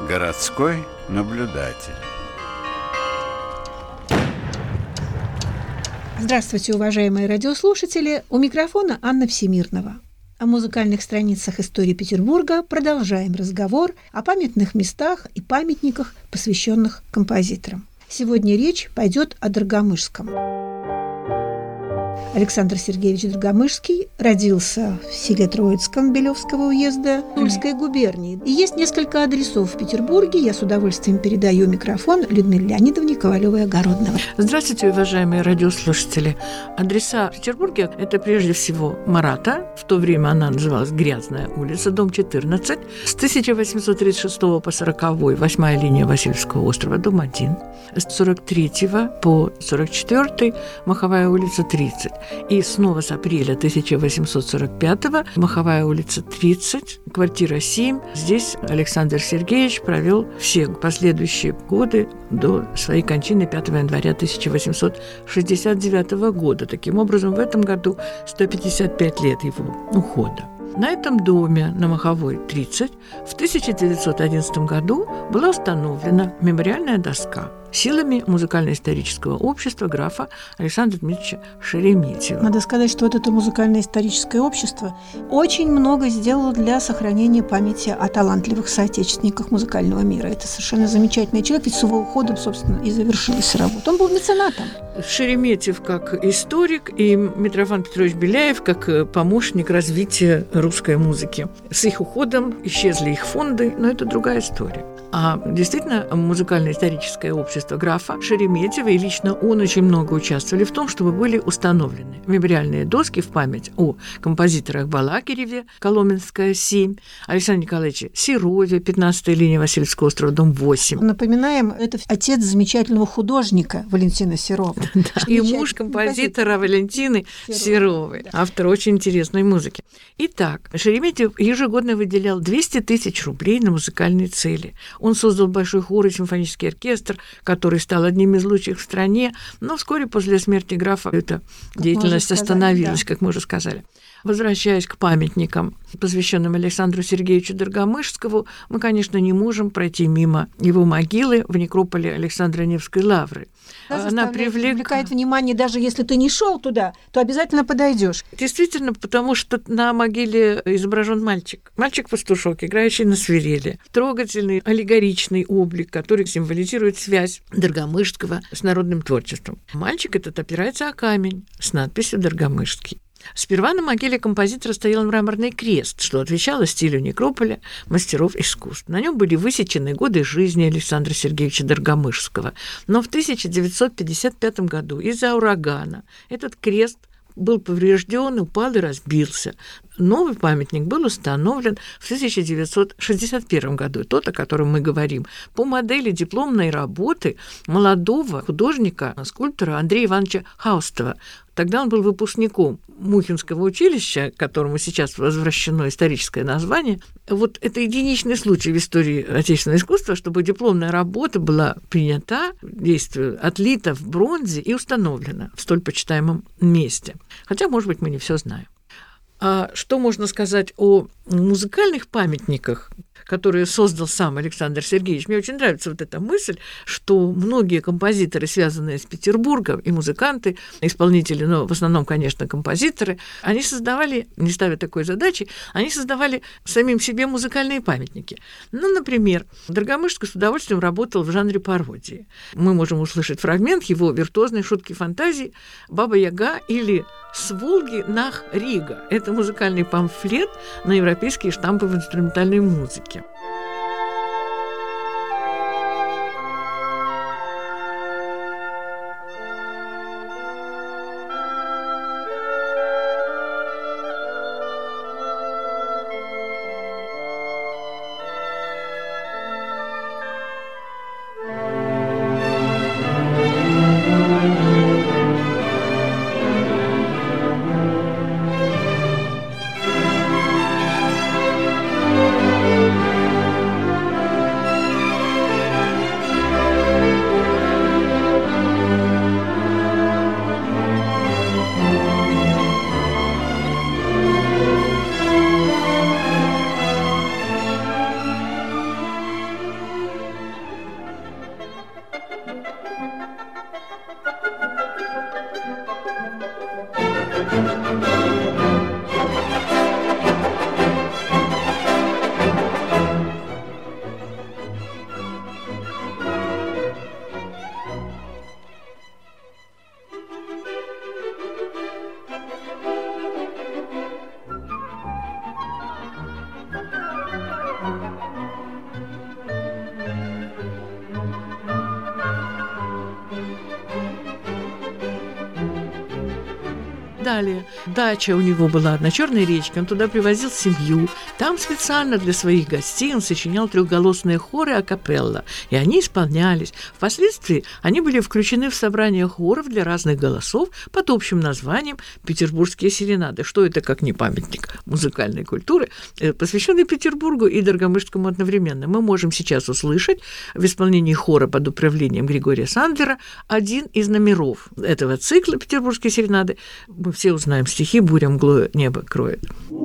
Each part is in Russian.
Городской наблюдатель. Здравствуйте, уважаемые радиослушатели! У микрофона Анна Всемирнова. О музыкальных страницах истории Петербурга продолжаем разговор о памятных местах и памятниках, посвященных композиторам. Сегодня речь пойдет о Доргомышском. Александр Сергеевич Доргомышский родился в селе Троицком Белевского уезда Тульской губернии. И есть несколько адресов в Петербурге. Я с удовольствием передаю микрофон Людмиле Леонидовне Ковалевой-Огородновой. Здравствуйте, уважаемые радиослушатели. Адреса в Петербурге – это прежде всего Марата, в то время она называлась Грязная улица, дом 14, с 1836 по 40-й, 8-я линия Васильевского острова, дом 1, с 43 по 44-й, Маховая улица, 30. И снова с апреля 1845-го Маховая улица, 30, квартира 7. Здесь Александр Сергеевич провел все последующие годы до своей кончины 5 января 1869 года. Таким образом, в этом году 155 лет его ухода. На этом доме, на Маховой, 30, в 1911 году была установлена мемориальная доска силами музыкально-исторического общества графа Александра Дмитриевича Шереметьева. Надо сказать, что вот это музыкально-историческое общество очень много сделало для сохранения памяти о талантливых соотечественниках музыкального мира. Это совершенно замечательный человек, ведь с его уходом, собственно, и завершилась работа. Он был меценатом. Шереметьев как историк и Митрофан Петрович Беляев как помощник развития русской музыки. С их уходом исчезли их фонды, но это другая история. А действительно, музыкально-историческое общество графа Шереметьева, и лично он очень много участвовали в том, чтобы были установлены мемориальные доски в память о композиторах Балакиреве, Коломенская, 7, Александре Николаевиче Серове, 15-я линия Васильевского острова, дом 8. Напоминаем, это отец замечательного художника Валентина Серова. И муж композитора Валентины Серовой, автор очень интересной музыки. Итак, Шереметьев ежегодно выделял 200 тысяч рублей на музыкальные цели. Он создал большой хор и симфонический оркестр, который стал одним из лучших в стране, но вскоре после смерти графа эта деятельность остановилась, как мы уже сказали. Возвращаясь к памятникам, посвященным Александру Сергеевичу Доргомышскому, мы, конечно, не можем пройти мимо его могилы в некрополе Александра Невской лавры. Она привлекает внимание, даже если ты не шел туда, то обязательно подойдешь. Действительно, потому что на могиле изображен мальчик. Мальчик-пастушок, играющий на свирели. Трогательный, аллегоричный облик, который символизирует связь Доргомышского с народным творчеством. Мальчик этот опирается о камень с надписью «Доргомышский». Сперва на могиле композитора стоял мраморный крест, что отвечало стилю некрополя мастеров искусств. На нем были высечены годы жизни Александра Сергеевича Доргомышского. Но в 1955 году из-за урагана этот крест был поврежден, упал и разбился. Новый памятник был установлен в 1961 году, тот, о котором мы говорим, по модели дипломной работы молодого художника, скульптора Андрея Ивановича Хаустова. Тогда он был выпускником Мухинского училища, которому сейчас возвращено историческое название. Вот это единичный случай в истории отечественного искусства, чтобы дипломная работа была принята, действие отлита в бронзе и установлена в столь почитаемом месте. Хотя, может быть, мы не все знаем. А что можно сказать о музыкальных памятниках, которые создал сам Александр Сергеевич? Мне очень нравится вот эта мысль, что многие композиторы, связанные с Петербургом, и музыканты, исполнители, но в основном, конечно, композиторы, они создавали, не ставя такой задачи, они создавали самим себе музыкальные памятники. Ну, например, Доргомышский с удовольствием работал в жанре пародии. Мы можем услышать фрагмент его виртуозной шутки фантазии «Баба-Яга» или «С Волги нах Рига». Это музыкальный памфлет на европейские штампы в инструментальной музыке. Далее, дача у него была на Черной речке, он туда привозил семью. Там специально для своих гостей он сочинял трехголосные хоры а-капелла, и они исполнялись. Впоследствии они были включены в собрание хоров для разных голосов под общим названием «Петербургские серенады». Что это, как не памятник музыкальной культуры, посвященный Петербургу и Доргомышскому одновременно. Мы можем сейчас услышать в исполнении хора под управлением Григория Сандлера один из номеров этого цикла «Петербургские серенады». Мы все узнаем стихи «Буря мглою небо кроет».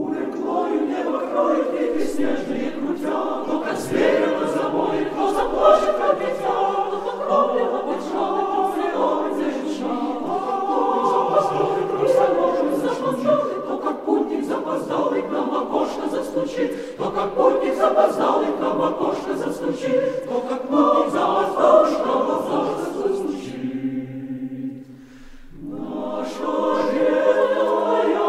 То, как путник запоздал, и к нам в окошко застучит, то, как путник запоздал, и к нам в окошко застучит. Наша бедная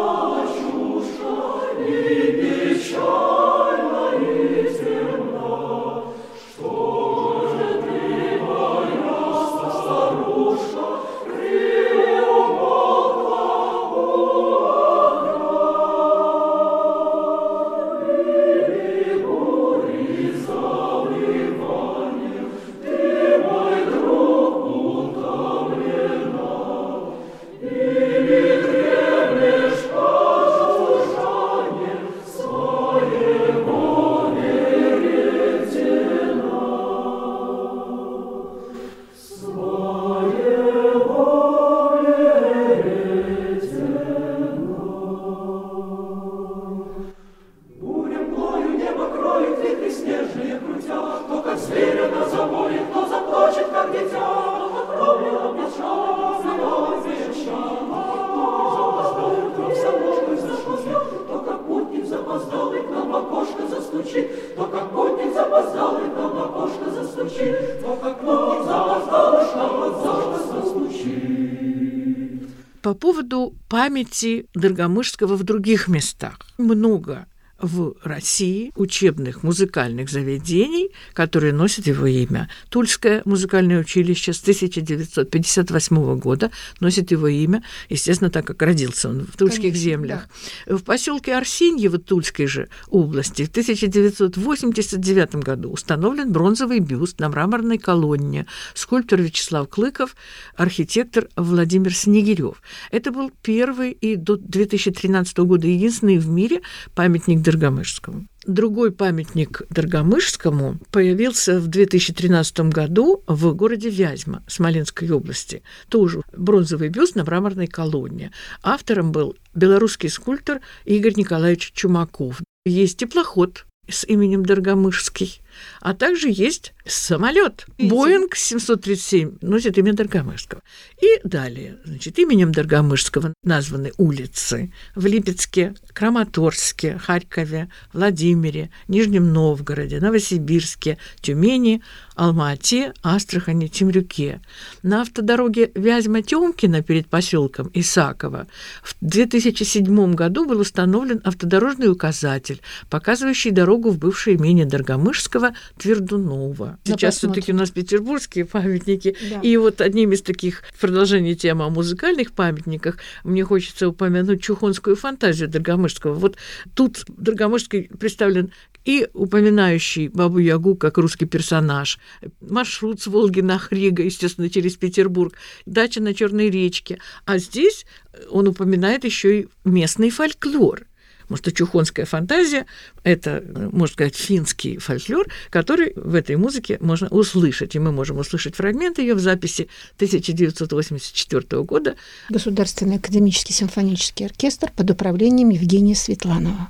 чушка и печальна, и темна, что же ты, моя старушка, По поводу памяти Доргомышского в других местах. Много в России учебных музыкальных заведений, которые носят его имя. Тульское музыкальное училище с 1958 года носит его имя, естественно, так как родился он в тульских землях. Да. В поселке Арсеньево Тульской же области в 1989 году установлен бронзовый бюст на мраморной колонне. Скульптор Вячеслав Клыков, архитектор Владимир Снегирев. Это был первый и до 2013 года единственный в мире памятник Доргомышскому. Другой памятник Доргомышскому появился в 2013 году в городе Вязьма Смоленской области. Тоже бронзовый бюст на мраморной колонне. Автором был белорусский скульптор Игорь Николаевич Чумаков. Есть теплоход с именем Доргомышский, а также есть самолет. Боинг 737 носит имя Доргомышского. И далее, значит, именем Доргомышского названы улицы в Липецке, Краматорске, Харькове, Владимире, Нижнем Новгороде, Новосибирске, Тюмени, Алма-Ате, Астрахани, Темрюке. На автодороге Вязьма-Тёмкино перед поселком Исаково в 2007 году был установлен автодорожный указатель, показывающий дорогу в бывшее имение Доргомышского Твердунова. Сейчас все-таки у нас петербургские памятники. Да. И вот одним из таких продолжений темы о музыкальных памятниках мне хочется упомянуть чухонскую фантазию Доргомышского. Вот тут Доргомышский представлен и упоминающий Бабу-Ягу как русский персонаж, маршрут с Волги на Хрига, естественно, через Петербург, дача на Черной речке. А здесь он упоминает еще и местный фольклор. Потому что чухонская фантазия – это, можно сказать, финский фольклор, который в этой музыке можно услышать. И мы можем услышать фрагмент ее в записи 1984 года. Государственный академический симфонический оркестр под управлением Евгения Светланова.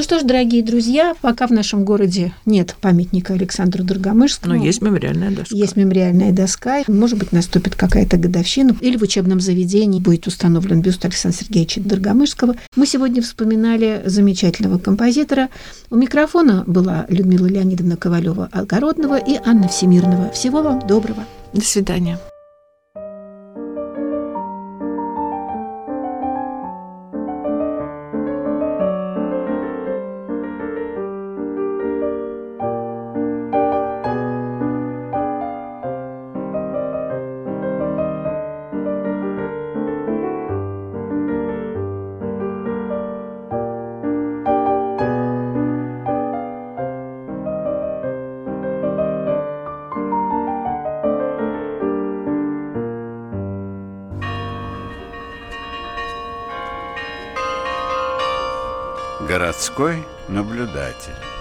что ж, дорогие друзья, пока в нашем городе нет памятника Александру Доргомышскому. Но есть мемориальная доска. Есть мемориальная доска. Может быть, наступит какая-то годовщина, или в учебном заведении будет установлен бюст Александра Сергеевича Доргомышского. Мы сегодня вспоминали замечательного композитора. У микрофона была Людмила Леонидовна Ковалева-Огородного и Анна Всемирнова. Всего вам доброго. До свидания. Городской наблюдатель.